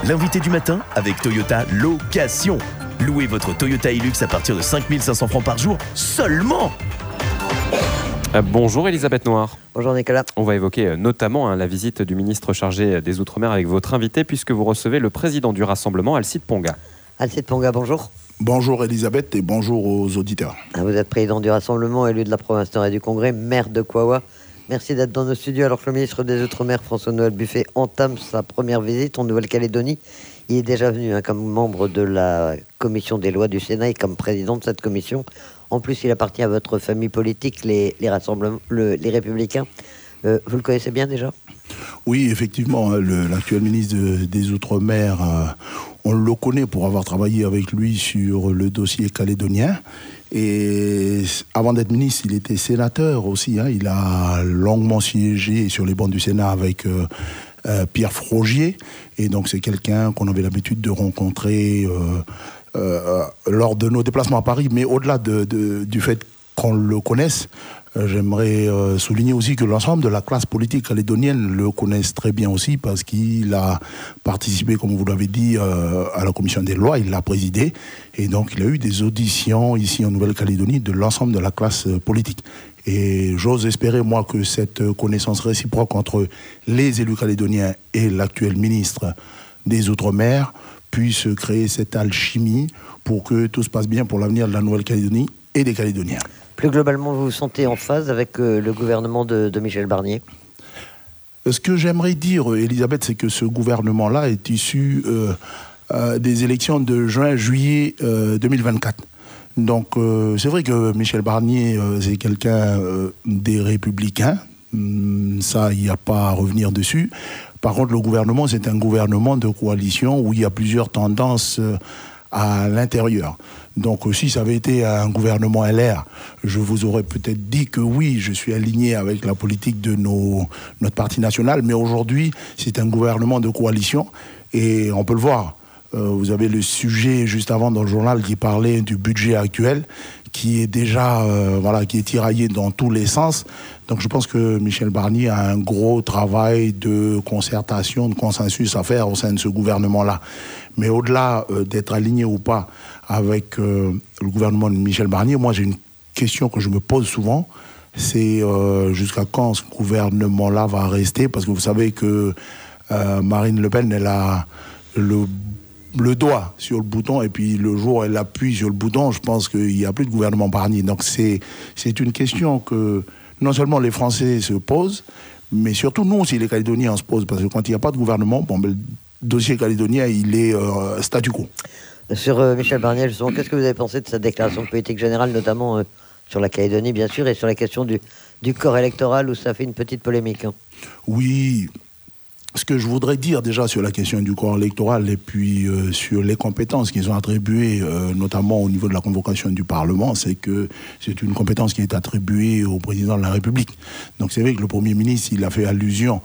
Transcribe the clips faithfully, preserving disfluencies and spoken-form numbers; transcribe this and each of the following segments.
L'invité du matin avec Toyota Location. Louez votre Toyota Hilux à partir de cinq mille cinq cents francs par jour seulement. Euh, bonjour Elisabeth Noir. Bonjour Nicolas. On va évoquer euh, notamment hein, la visite du ministre chargé des Outre-mer avec votre invité puisque vous recevez le président du Rassemblement, Alcide Ponga. Alcide Ponga, bonjour. Bonjour Elisabeth et bonjour aux auditeurs. Vous êtes président du Rassemblement, élu de la province Nord et du Congrès, maire de Kouawa. Merci d'être dans nos studios alors que le ministre des Outre-mer, François-Noël Buffet, entame sa première visite en Nouvelle-Calédonie. Il est déjà venu hein, comme membre de la commission des lois du Sénat et comme président de cette commission. En plus, il appartient à votre famille politique, les, les, rassemblements, le, les Républicains. Euh, vous le connaissez bien déjà ? Oui, effectivement, le, l'actuel ministre de, des Outre-mer, euh, on le connaît pour avoir travaillé avec lui sur le dossier calédonien. Et avant d'être ministre, il était sénateur aussi. Hein. Il a longuement siégé sur les bancs du Sénat avec euh, euh, Pierre Frogier. Et donc, c'est quelqu'un qu'on avait l'habitude de rencontrer euh, euh, lors de nos déplacements à Paris. Mais au-delà de, de, du fait qu'on le connaisse, euh, j'aimerais euh, souligner aussi que l'ensemble de la classe politique calédonienne le connaisse très bien aussi parce qu'il a participé, comme vous l'avez dit, euh, à la commission des lois, il l'a présidée et donc il a eu des auditions ici en Nouvelle-Calédonie de l'ensemble de la classe euh, politique. Et j'ose espérer, moi, que cette connaissance réciproque entre les élus calédoniens et l'actuel ministre des Outre-mer puisse créer cette alchimie pour que tout se passe bien pour l'avenir de la Nouvelle-Calédonie et des Calédoniens. Plus globalement, vous vous sentez en phase avec euh, le gouvernement de, de Michel Barnier ? Ce que j'aimerais dire, Elisabeth, c'est que ce gouvernement-là est issu euh, euh, des élections de juin-juillet euh, deux mille vingt-quatre. Donc, euh, c'est vrai que Michel Barnier, euh, c'est quelqu'un euh, des Républicains. Hum, ça, il n'y a pas à revenir dessus. Par contre, le gouvernement, c'est un gouvernement de coalition où il y a plusieurs tendances euh, à l'intérieur. Donc, si ça avait été un gouvernement L R, je vous aurais peut-être dit que oui, je suis aligné avec la politique de nos, notre parti national, mais aujourd'hui, c'est un gouvernement de coalition et on peut le voir. Euh, vous avez le sujet juste avant dans le journal qui parlait du budget actuel, qui est déjà euh, voilà, qui est tiraillé dans tous les sens. Donc je pense que Michel Barnier a un gros travail de concertation, de consensus à faire au sein de ce gouvernement-là. Mais au-delà euh, d'être aligné ou pas avec euh, le gouvernement de Michel Barnier, moi j'ai une question que je me pose souvent, c'est euh, jusqu'à quand ce gouvernement-là va rester, parce que vous savez que euh, Marine Le Pen, elle a le le doigt sur le bouton et puis le jour où elle appuie sur le bouton, je pense qu'il n'y a plus de gouvernement Barnier. Donc c'est, c'est une question que non seulement les Français se posent, mais surtout nous aussi les Calédoniens on se pose, parce que quand il n'y a pas de gouvernement, bon, ben, le dossier calédonien il est euh, statu quo. Sur euh, Michel Barnier, justement, qu'est-ce que vous avez pensé de sa déclaration de politique générale, notamment euh, sur la Calédonie bien sûr, et sur la question du, du corps électoral où ça fait une petite polémique hein. Oui. Ce que je voudrais dire déjà sur la question du corps électoral et puis euh, sur les compétences qu'ils ont attribuées, euh, notamment au niveau de la convocation du Parlement, c'est que c'est une compétence qui est attribuée au président de la République. Donc c'est vrai que le Premier ministre, il a fait allusion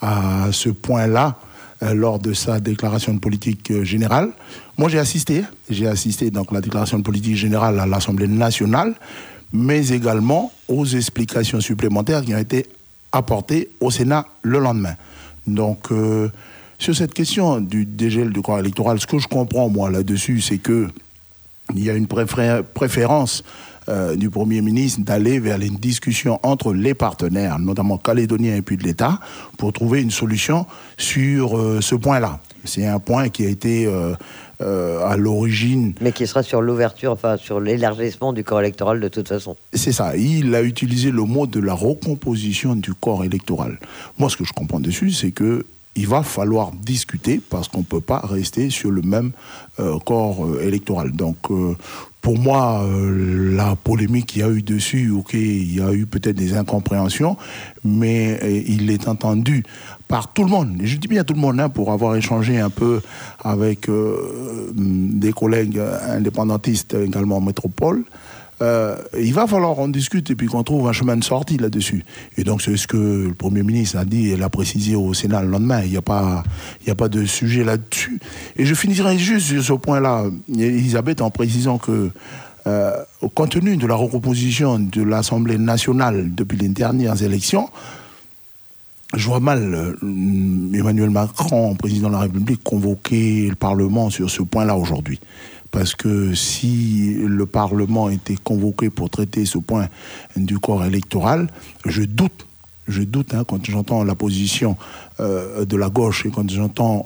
à ce point-là euh, lors de sa déclaration de politique euh, générale. Moi j'ai assisté, j'ai assisté donc à la déclaration de politique générale à l'Assemblée nationale, mais également aux explications supplémentaires qui ont été apportées au Sénat le lendemain. Donc, euh, sur cette question du dégel du corps électoral, ce que je comprends, moi, là-dessus, c'est qu'il y a une préfé- préférence euh, du Premier ministre d'aller vers une discussion entre les partenaires, notamment calédoniens et puis de l'État, pour trouver une solution sur euh, ce point-là. C'est un point qui a été euh, euh, à l'origine... Mais qui sera sur l'ouverture, enfin, sur l'élargissement du corps électoral de toute façon. C'est ça. Il a utilisé le mot de la recomposition du corps électoral. Moi, ce que je comprends dessus, c'est que il va falloir discuter parce qu'on ne peut pas rester sur le même euh, corps euh, électoral. Donc, euh, pour moi, euh, la polémique qu'il y a eu dessus, ok, il y a eu peut-être des incompréhensions, mais euh, il est entendu par tout le monde. Et je dis bien tout le monde, hein, pour avoir échangé un peu avec euh, des collègues indépendantistes également en métropole. Euh, il va falloir en discuter et puis qu'on trouve un chemin de sortie là-dessus. Et donc c'est ce que le Premier ministre a dit et l'a précisé au Sénat le lendemain. Il n'y a pas, il n'y a pas de sujet là-dessus. Et je finirai juste sur ce point-là, Elisabeth, en précisant que euh, compte tenu de la recomposition de l'Assemblée nationale depuis les dernières élections, je vois mal euh, Emmanuel Macron, président de la République, convoquer le Parlement sur ce point-là aujourd'hui. Parce que si le Parlement était convoqué pour traiter ce point du corps électoral, je doute, je doute hein, quand j'entends la position euh, de la gauche et quand j'entends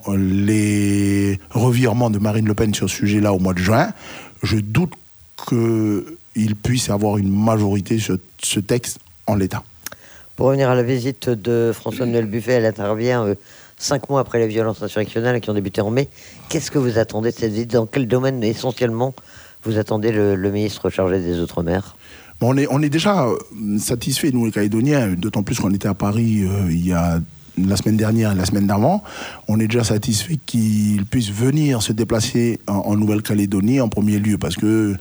les revirements de Marine Le Pen sur ce sujet-là au mois de juin, je doute qu'il puisse avoir une majorité sur ce texte en l'état. Pour revenir à la visite de François-Noël Buffet, elle intervient euh, cinq mois après les violences insurrectionnelles qui ont débuté en mai. Qu'est-ce que vous attendez de cette visite? Dans quel domaine essentiellement vous attendez le, le ministre chargé des Outre-mer? Bon, on, est, on est déjà satisfaits, nous les Calédoniens, d'autant plus qu'on était à Paris euh, il y a la semaine dernière et la semaine d'avant. On est déjà satisfaits qu'il puisse venir se déplacer en, en Nouvelle-Calédonie en premier lieu, parce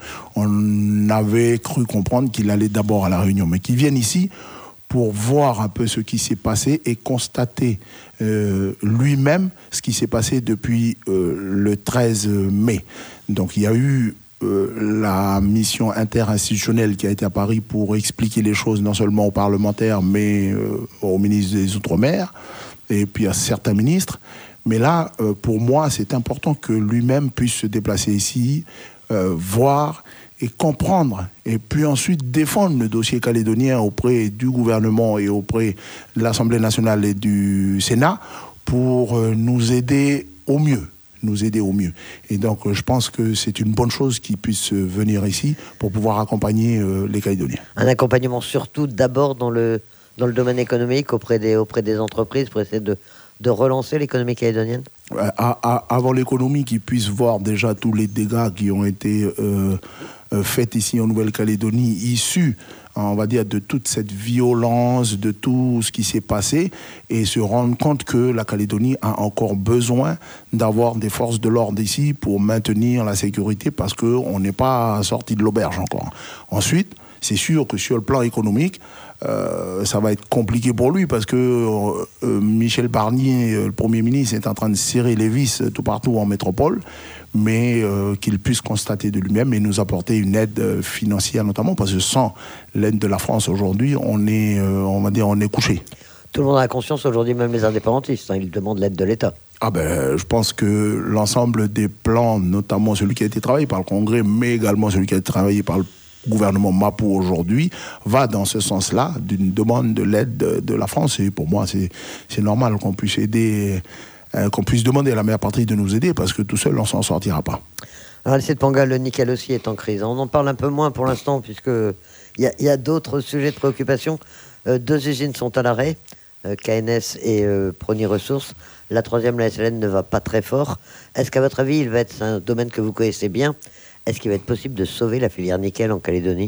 qu'on avait cru comprendre qu'il allait d'abord à La Réunion, mais qu'il vienne ici pour voir un peu ce qui s'est passé et constater euh, lui-même ce qui s'est passé depuis euh, le treize mai. Donc il y a eu euh, la mission interinstitutionnelle qui a été à Paris pour expliquer les choses non seulement aux parlementaires mais euh, au ministre des Outre-mer et puis à certains ministres. Mais là, euh, pour moi, c'est important que lui-même puisse se déplacer ici, euh, voir et comprendre, et puis ensuite défendre le dossier calédonien auprès du gouvernement et auprès de l'Assemblée nationale et du Sénat pour nous aider au mieux, nous aider au mieux. Et donc je pense que c'est une bonne chose qu'il puisse venir ici pour pouvoir accompagner les Calédoniens. Un accompagnement surtout d'abord dans le, dans le domaine économique auprès des, auprès des entreprises pour essayer de, de relancer l'économie calédonienne? à, à, Avant l'économie, qu'ils puissent voir déjà tous les dégâts qui ont été euh, faites ici en Nouvelle-Calédonie, issus, on va dire, de toute cette violence, de tout ce qui s'est passé, et se rendre compte que la Calédonie a encore besoin d'avoir des forces de l'ordre ici pour maintenir la sécurité, parce qu'on n'est pas sorti de l'auberge encore. Ensuite, c'est sûr que sur le plan économique, Euh, ça va être compliqué pour lui parce que euh, Michel Barnier, le Premier ministre, est en train de serrer les vis tout partout en métropole, mais euh, qu'il puisse constater de lui-même et nous apporter une aide financière notamment, parce que sans l'aide de la France aujourd'hui, on est, euh, on va dire, on est couché. Tout le monde a conscience aujourd'hui, même les indépendantistes, hein, ils demandent l'aide de l'État. Ah ben, je pense que l'ensemble des plans, notamment celui qui a été travaillé par le Congrès, mais également celui qui a été travaillé par le gouvernement Mapou aujourd'hui, va dans ce sens-là, d'une demande de l'aide de, de la France. Et pour moi, c'est, c'est normal qu'on puisse aider, euh, qu'on puisse demander à la mère patrie de nous aider, parce que tout seul, on s'en sortira pas. Alors, lycée de Pangal, le nickel aussi est en crise. On en parle un peu moins pour l'instant, puisqu'il y a, y a d'autres sujets de préoccupation. Euh, deux usines sont à l'arrêt, euh, K N S et euh, Prony Ressources. La troisième, la S L N, ne va pas très fort. Est-ce qu'à votre avis, il va être, c'est un domaine que vous connaissez bien, est-ce qu'il va être possible de sauver la filière nickel en Calédonie?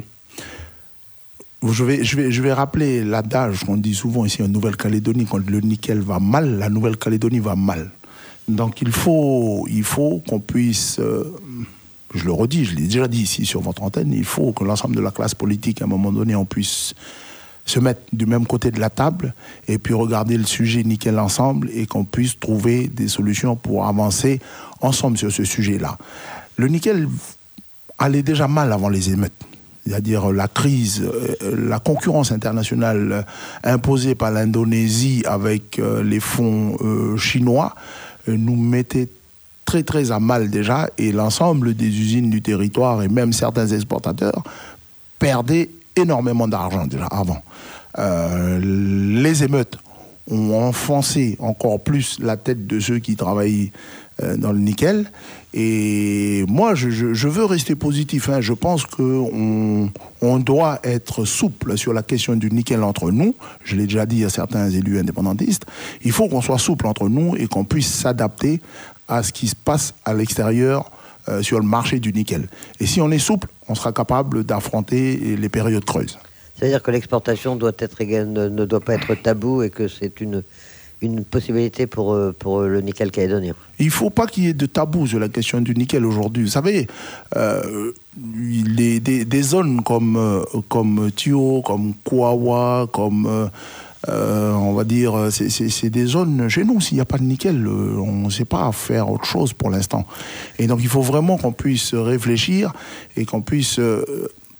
Je vais, je vais, je vais rappeler l'adage qu'on dit souvent ici en Nouvelle-Calédonie: quand le nickel va mal, la Nouvelle-Calédonie va mal. Donc il faut, il faut qu'on puisse, euh, je le redis, je l'ai déjà dit ici sur votre antenne, il faut que l'ensemble de la classe politique, à un moment donné, on puisse se mettre du même côté de la table et puis regarder le sujet nickel ensemble, et qu'on puisse trouver des solutions pour avancer ensemble sur ce sujet-là. Le nickel allait déjà mal avant les émeutes. C'est-à-dire la crise, la concurrence internationale imposée par l'Indonésie avec les fonds chinois nous mettait très très à mal déjà, et l'ensemble des usines du territoire et même certains exportateurs perdaient énormément d'argent déjà avant. Euh, les émeutes ont enfoncé encore plus la tête de ceux qui travaillent euh, dans le nickel. Et moi, je, je, je veux rester positif. Hein. Je pense qu'on on doit être souple sur la question du nickel entre nous. Je l'ai déjà dit à certains élus indépendantistes. Il faut qu'on soit souple entre nous et qu'on puisse s'adapter à ce qui se passe à l'extérieur euh, sur le marché du nickel. Et si on est souple, on sera capable d'affronter les périodes creuses. C'est-à-dire que l'exportation doit être, ne, ne doit pas être tabou, et que c'est une, une possibilité pour, pour le nickel calédonien. Il ne faut pas qu'il y ait de tabou sur la question du nickel aujourd'hui. Vous savez, euh, les, des, des zones comme, euh, comme Tio, comme Kouawa, comme... Euh, Euh, on va dire, c'est, c'est, c'est des zones, chez nous, s'il n'y a pas de nickel, euh, on ne sait pas faire autre chose pour l'instant. Et donc il faut vraiment qu'on puisse réfléchir et qu'on puisse euh,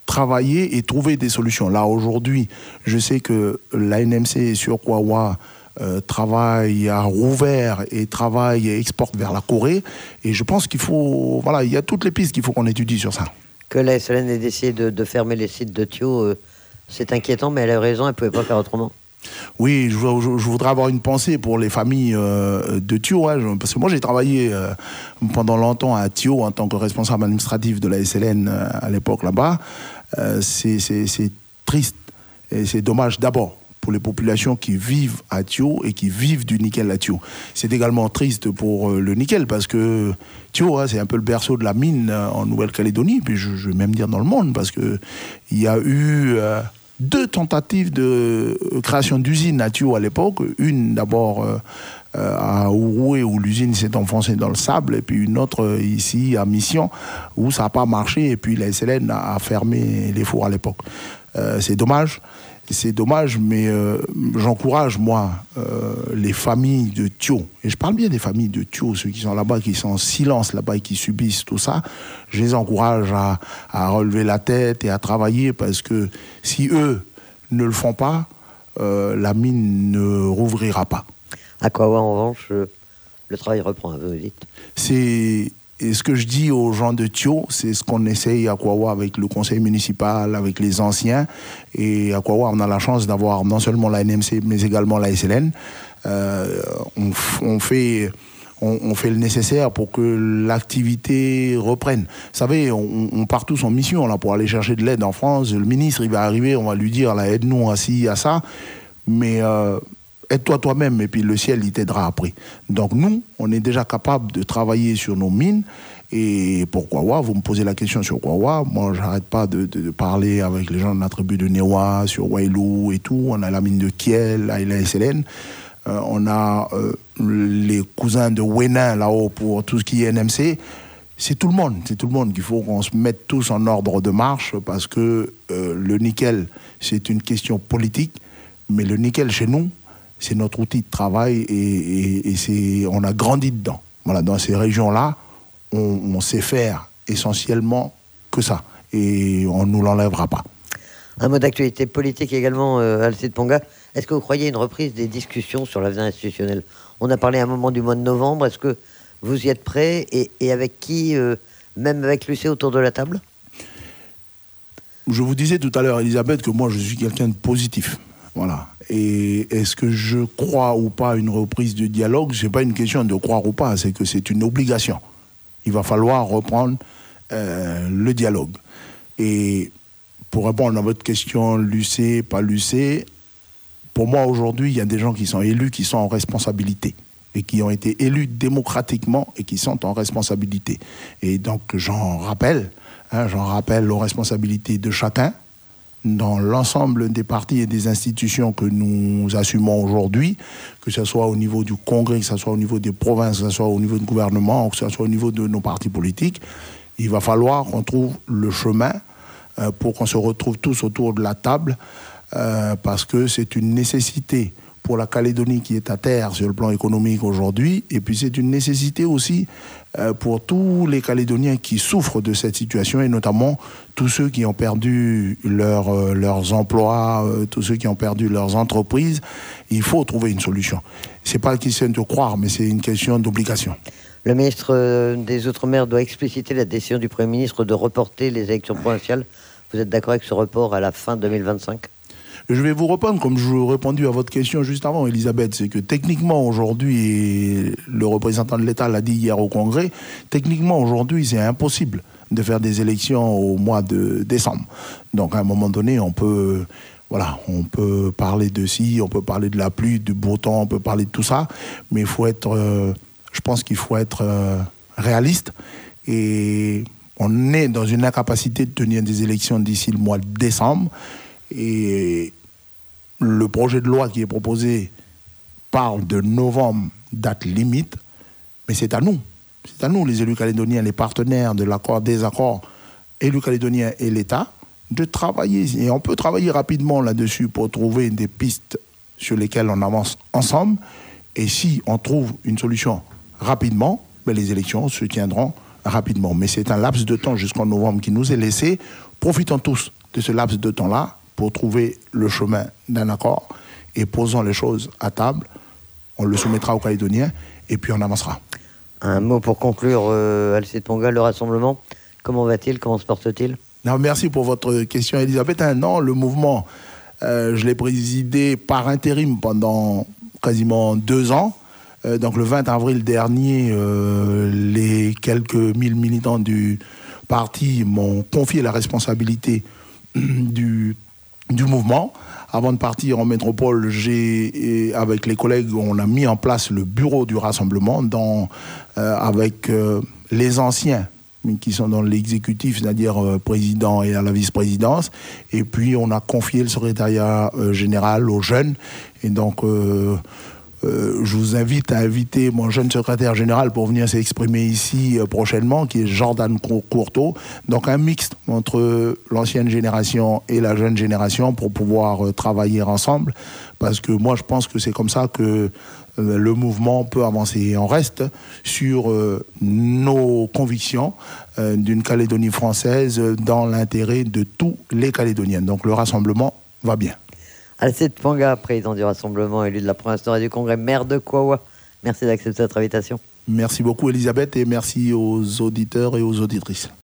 travailler et trouver des solutions. Là, aujourd'hui, je sais que l'A N M C sur Kouawa euh, travaille à Rouvert et travaille et exporte vers la Corée. Et je pense qu'il faut... Voilà, il y a toutes les pistes qu'il faut qu'on étudie sur ça. Que la S L N ait décidé de, de fermer les sites de Thio, euh, c'est inquiétant, mais elle a raison, elle ne pouvait pas faire autrement. Oui, je, je, je voudrais avoir une pensée pour les familles euh, de Thio, hein, parce que moi j'ai travaillé euh, pendant longtemps à Thio en tant que responsable administratif de la S L N euh, à l'époque là-bas. Euh, c'est, c'est, c'est triste et c'est dommage d'abord pour les populations qui vivent à Thio et qui vivent du nickel à Thio. C'est également triste pour euh, le nickel parce que Thio, hein, c'est un peu le berceau de la mine euh, en Nouvelle-Calédonie, puis je, je vais même dire dans le monde, parce qu'il y a eu... Euh, deux tentatives de création d'usines à Thio à l'époque. Une d'abord euh, à Ouroué où l'usine s'est enfoncée dans le sable, et puis une autre ici à Mission où ça n'a pas marché, et puis la S L N a fermé les fours à l'époque. Euh, c'est dommage. C'est dommage, mais euh, j'encourage, moi, euh, les familles de Thio, et je parle bien des familles de Thio, ceux qui sont là-bas, qui sont en silence là-bas et qui subissent tout ça, je les encourage à, à relever la tête et à travailler, parce que si eux ne le font pas, euh, la mine ne rouvrira pas. À Kawa, en revanche, euh, le travail reprend, vous dites. C'est... Et ce que je dis aux gens de Thio, c'est ce qu'on essaye à Kawa avec le conseil municipal, avec les anciens. Et à Kawa, on a la chance d'avoir non seulement la N M C, mais également la S L N. Euh, on, on, fait, on, on fait le nécessaire pour que l'activité reprenne. Vous savez, on, on part tous en mission là, pour aller chercher de l'aide en France. Le ministre, il va arriver, on va lui dire, là, aide-nous à ci, à ça. Mais... Euh, aide-toi toi-même et puis le ciel, il t'aidera après. Donc nous, on est déjà capable de travailler sur nos mines. Et pour Kawa, vous me posez la question sur Kawa. Moi, j'arrête pas de, de, de parler avec les gens de la tribu de Newa, sur Wailou et tout. On a la mine de Kiel, là, et la S L N. Euh, on a euh, les cousins de Wénin, là-haut, pour tout ce qui est N M C. C'est tout le monde. C'est tout le monde qu'il faut qu'on se mette tous en ordre de marche, parce que euh, le nickel, c'est une question politique. Mais le nickel, chez nous, c'est notre outil de travail, et, et, et c'est, on a grandi dedans. Voilà, dans ces régions-là, on, on sait faire essentiellement que ça. Et on ne nous l'enlèvera pas. Un mot d'actualité politique également, euh, Alcide Ponga. Est-ce que vous croyez à une reprise des discussions sur l'avenir institutionnel ? On a parlé à un moment du mois de novembre. Est-ce que vous y êtes prêts, et, et avec qui, euh, même avec Lucé autour de la table ? Je vous disais tout à l'heure, Elisabeth, que moi, je suis quelqu'un de positif. Voilà. Et est-ce que je crois ou pas à une reprise de dialogue ? Ce n'est pas une question de croire ou pas, c'est que c'est une obligation. Il va falloir reprendre euh, le dialogue. Et pour répondre à votre question, Lucé, pas Lucé, pour moi aujourd'hui, il y a des gens qui sont élus, qui sont en responsabilité, et qui ont été élus démocratiquement et qui sont en responsabilité. Et donc j'en rappelle, hein, j'en rappelle aux responsabilités de chacun, dans l'ensemble des partis et des institutions que nous assumons aujourd'hui, que ce soit au niveau du Congrès, que ce soit au niveau des provinces, que ce soit au niveau du gouvernement, que ce soit au niveau de nos partis politiques, il va falloir qu'on trouve le chemin euh, pour qu'on se retrouve tous autour de la table, euh, parce que c'est une nécessité pour la Calédonie qui est à terre sur le plan économique aujourd'hui, et puis c'est une nécessité aussi euh, pour tous les Calédoniens qui souffrent de cette situation, et notamment tous ceux qui ont perdu leur, euh, leurs emplois, euh, tous ceux qui ont perdu leurs entreprises. Il faut trouver une solution. C'est pas une question de croire, mais c'est une question d'obligation. Le ministre des Outre-mer doit expliciter la décision du Premier ministre de reporter les élections provinciales. Vous êtes d'accord avec ce report à la fin deux mille vingt-cinq ? Je vais vous répondre comme je vous ai répondu à votre question juste avant, Elisabeth. C'est que techniquement, aujourd'hui, et le représentant de l'État l'a dit hier au Congrès, techniquement, aujourd'hui, c'est impossible de faire des élections au mois de décembre. Donc, à un moment donné, on peut, voilà, on peut parler de ci, on peut parler de la pluie, du beau temps, on peut parler de tout ça, mais il faut être, euh, je pense qu'il faut être euh, réaliste, et on est dans une incapacité de tenir des élections d'ici le mois de décembre. Et le projet de loi qui est proposé parle de novembre, date limite, mais c'est à nous. C'est à nous, les élus calédoniens, les partenaires de l'accord, des accords, élus calédoniens et l'État, de travailler. Et on peut travailler rapidement là-dessus pour trouver des pistes sur lesquelles on avance ensemble. Et si on trouve une solution rapidement, ben les élections se tiendront rapidement. Mais c'est un laps de temps jusqu'en novembre qui nous est laissé. Profitons tous de ce laps de temps-là pour trouver le chemin d'un accord, et posons les choses à table on le soumettra aux Calédoniens et puis on avancera. Un mot pour conclure, euh, Alcide Ponga, le rassemblement, comment va-t-il, comment se porte-t-il? Non, merci pour votre question, Elisabeth. Non, le mouvement, euh, je l'ai présidé par intérim pendant quasiment deux ans. Euh, donc le vingt avril dernier, euh, les quelques mille militants du parti m'ont confié la responsabilité du, du mouvement. Avant de partir en métropole, j'ai, avec les collègues, on a mis en place le bureau du rassemblement dans, euh, avec euh, les anciens qui sont dans l'exécutif, c'est-à-dire euh, président et à la vice-présidence. Et puis, on a confié le secrétariat euh, général aux jeunes. Et donc, euh, euh, je vous invite à inviter mon jeune secrétaire général pour venir s'exprimer ici euh, prochainement, qui est Jordan Courteau. Donc, un mixte entre l'ancienne génération et la jeune génération pour pouvoir euh, travailler ensemble. Parce que moi, je pense que c'est comme ça que le mouvement peut avancer. Et on reste sur euh, nos convictions euh, d'une Calédonie française dans l'intérêt de tous les Calédoniens. Donc le rassemblement va bien. Alcide Ponga, président du rassemblement, élu de la province nord et du Congrès, maire de Kawa. Merci d'accepter notre invitation. Merci beaucoup Elisabeth et merci aux auditeurs et aux auditrices.